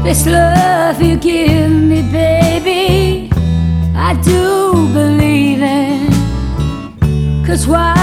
This love you give me, baby, I do believe in. 'Cause why